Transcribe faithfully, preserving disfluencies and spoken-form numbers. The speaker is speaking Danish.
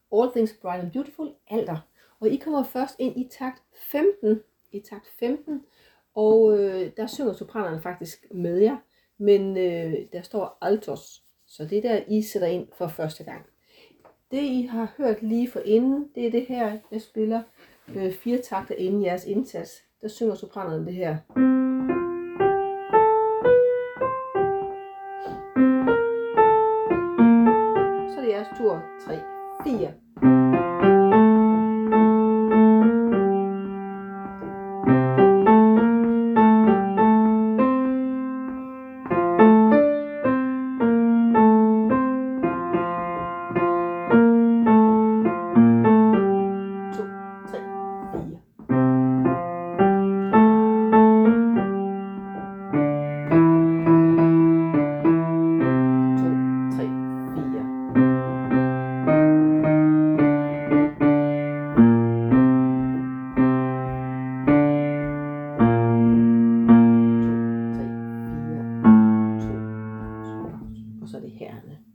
All Things Bright and Beautiful, alder. Og I kommer først ind i takt femten, i takt femten, og øh, der synger sopranerne faktisk med jer, men øh, der står altos, så det der I sætter ind for første gang. Det I har hørt lige for inden, det er det her, jeg spiller øh, fire takter inden jeres indsats. Der synger sopranerne det her. Så er det jeres tur, tre, fire. Og så er det herne.